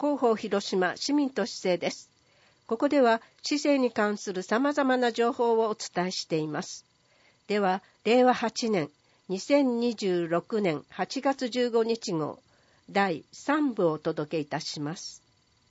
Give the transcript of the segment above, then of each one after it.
広報広島市民都市政です。ここでは市政に関する様々な情報をお伝えしています。では、令和8年、2026年8月15日号、第3部をお届けいたします。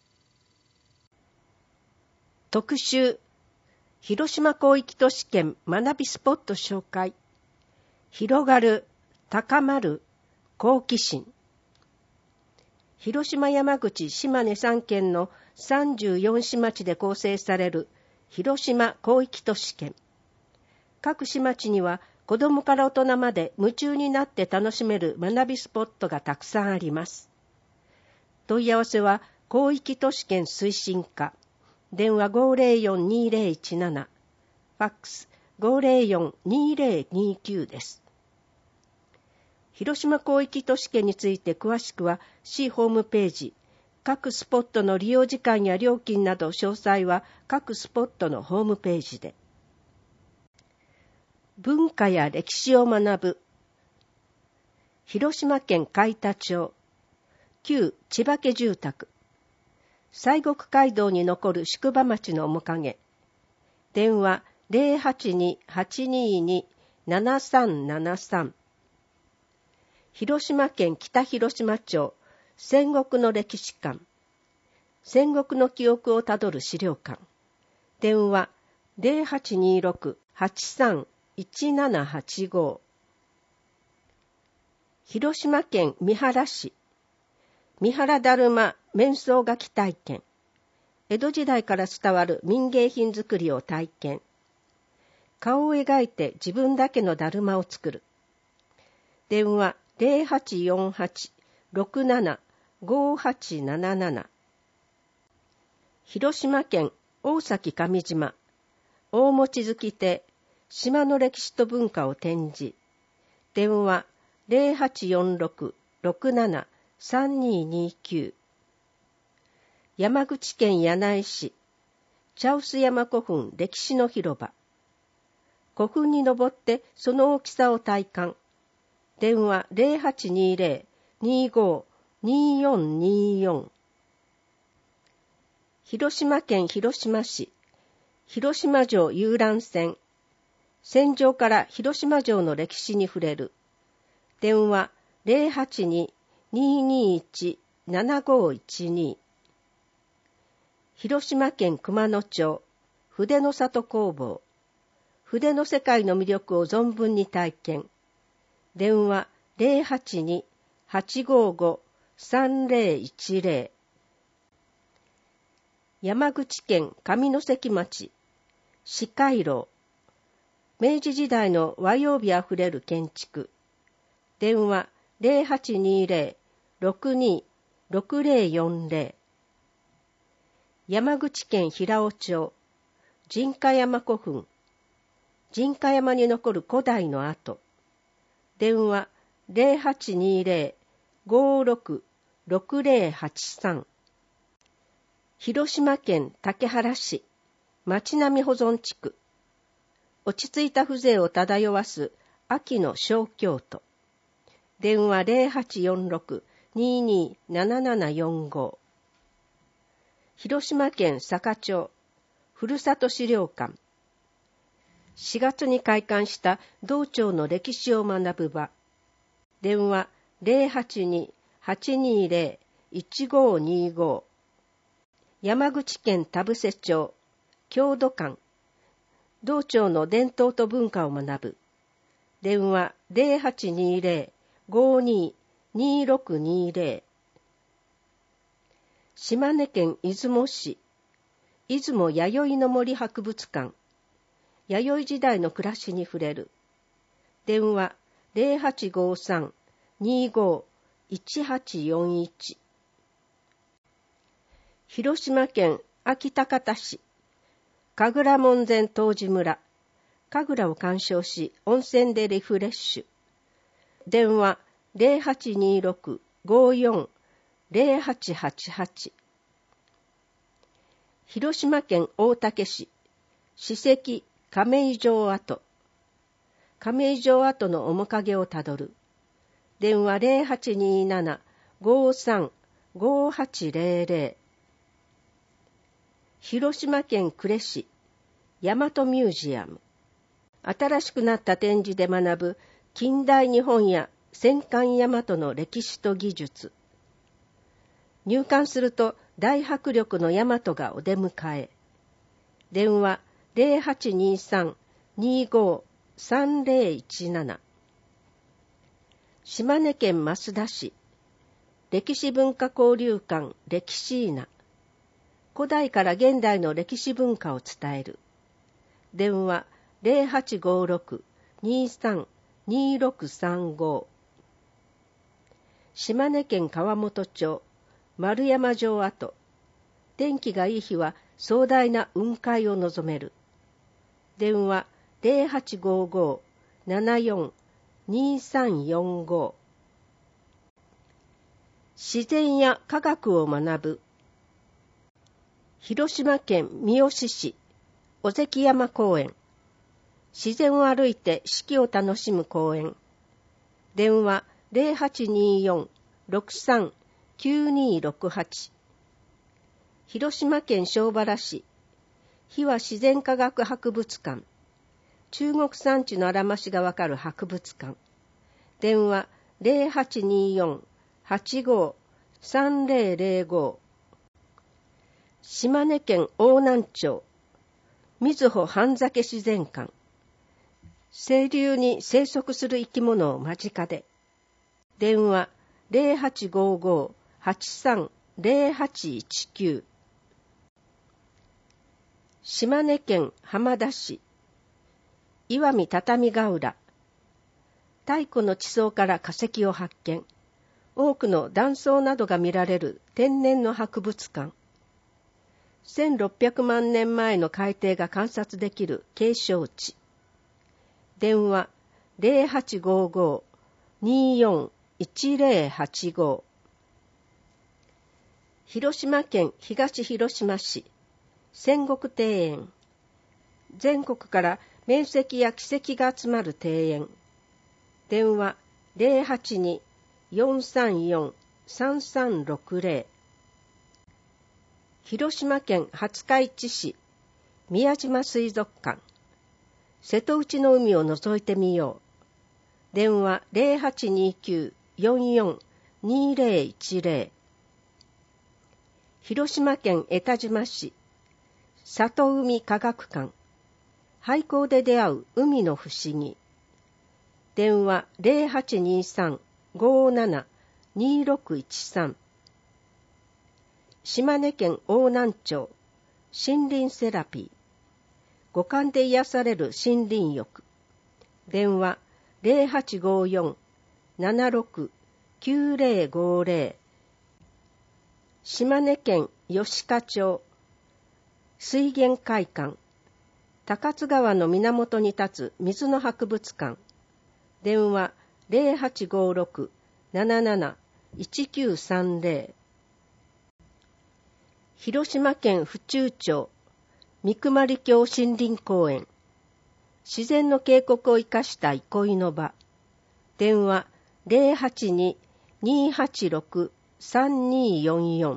特集、広島広域都市圏学びスポット紹介。広がる、高まる、好奇心。広島、山口、島根3県の34市町で構成される広島広域都市圏。各市町には子どもから大人まで夢中になって楽しめる学びスポットがたくさんあります。問い合わせは広域都市圏推進課、電話 504-2017、ファックス 504-2029 です。広島広域都市圏について詳しくは市ホームページ、各スポットの利用時間や料金など詳細は各スポットのホームページで。文化や歴史を学ぶ。広島県海田町、旧千葉家住宅。西国街道に残る宿場町の面影。電話 082-822-7373。広島県北広島町、戦国の歴史館。戦国の記憶をたどる資料館。電話 0826-831785。広島県三原市、三原だるま面相書き体験。江戸時代から伝わる民芸品作りを体験。顔を描いて自分だけのだるまを作る。電話 0848-675877。広島県大崎上島、大餅月亭、島の歴史と文化を展示。電話 0846-673229。山口県柳井市、茶臼山古墳歴史の広場。古墳に登ってその大きさを体感。電話 0820-25-2424。広島県広島市、広島城遊覧船。戦場から広島城の歴史に触れる。電話 082-221-7512。広島県熊野町、筆の里工房。筆の世界の魅力を存分に体験。電話 082-855-3010。山口県上関町、四回廊。明治時代の和洋美あふれる建築。電話 0820-62-6040。山口県平尾町、陣家山古墳。陣家山に残る古代の跡。電話 0820-56-6083。広島県竹原市、町並み保存地区。落ち着いた風情を漂わす秋の小京都。電話 0846-227745。広島県坂町、ふるさと資料館。4月に開館した道庁の歴史を学ぶ場。電話 082-820-1525。山口県田布施町、郷土館。道庁の伝統と文化を学ぶ。電話 0820-52-2620。島根県出雲市、出雲弥生の森博物館。弥生時代の暮らしに触れる。電話 0853-25-1841。広島県安芸高田市、神楽門前湯治村。神楽を鑑賞し、温泉でリフレッシュ。電話 0826-54-0888。広島県大竹市、史跡亀井城跡。亀井城跡の面影をたどる。電話 5800。広島県呉市大和ミュージアム。新しくなった展示で学ぶ近代日本や戦艦大和の歴史と技術。入館すると大迫力の大和がお出迎え。電話0823-25-3017。島根県益田市歴史文化交流館歴史ーな。古代から現代の歴史文化を伝える。電話0856-23-2635。島根県川本町丸山城跡。天気がいい日は壮大な雲海を望める。電話0855-74-2345。自然や科学を学ぶ。広島県三次市尾関山公園。自然を歩いて四季を楽しむ公園。電話0824-63-9268。広島県庄原市日和自然科学博物館。中国山地のあらましがわかる博物館。電話0824-85-3005。島根県邑南町瑞穂半酒自然館。清流に生息する生き物を間近で。電話0855-83-0819。島根県浜田市石見畳ヶ浦。太古の地層から化石を発見。多くの断層などが見られる天然の博物館。1600万年前の海底が観察できる景勝地。電話0855-24-1085。広島県東広島市戦国庭園。全国から名石や奇跡が集まる庭園。電話082-434-3360。広島県廿日市市宮島水族館。瀬戸内の海を覗いてみよう。電話0829-44-2010。広島県江田島市里海科学館。廃校で出会う海の不思議。電話0823-57-2613。島根県邑南町森林セラピー。五感で癒される森林浴。電話0854-76-9050。島根県吉賀町水源会館。高津川の源に立つ水の博物館。電話0856-77-1930。広島県府中町三熊里峡森林公園。自然の渓谷を生かした憩いの場。電話082-286-3244。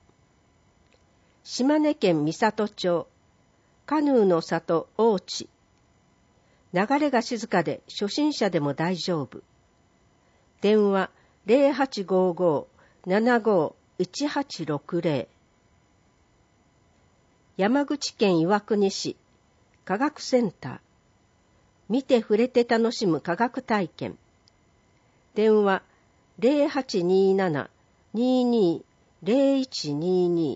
島根県美郷町カヌーの里大地。流れが静かで初心者でも大丈夫。電話0855-75-1860。山口県岩国市科学センター。見て触れて楽しむ科学体験。電話0827-22-0122。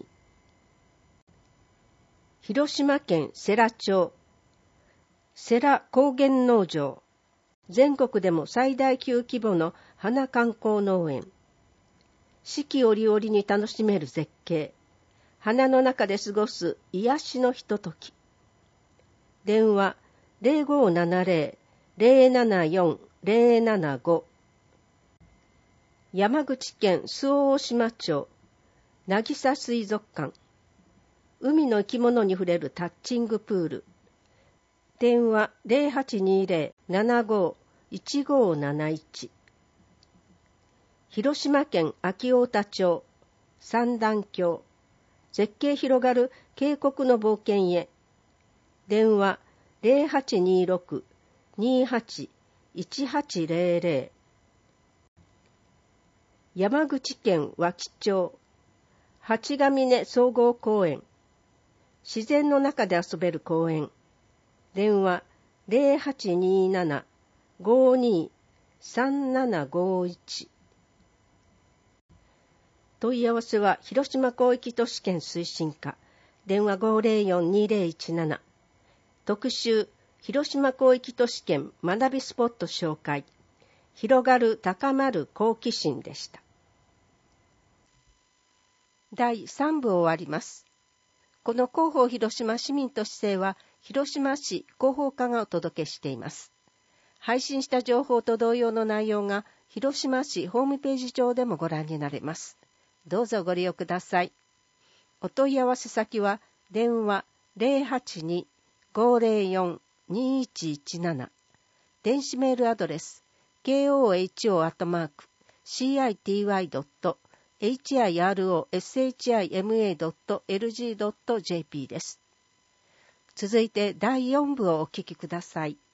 広島県世羅町世羅高原農場。全国でも最大級規模の花観光農園。四季折々に楽しめる絶景。花の中で過ごす癒しのひととき。電話0570-074-075。山口県周防大島町渚水族館。海の生き物に触れるタッチングプール。電話0820-75-1571。広島県安芸太田町三段峡、絶景広がる渓谷の冒険へ。電話0826-28-1800。山口県和木町、八ヶ峰総合公園。自然の中で遊べる公園。電話0827-52-3751。問い合わせは広島広域都市圏推進課。電話504-2017。特集広島広域都市圏学びスポット紹介。広がる高まる好奇心でした。第3部終わります。この広報広島市民都市政は広島市広報課がお届けしています。配信した情報と同様の内容が広島市ホームページ上でもご覧になれます。どうぞご利用ください。お問い合わせ先は電話082-504-2117。電子メールアドレス koho@city.hirosHIMA.lg.jp です。続いて第4部をお聞きください。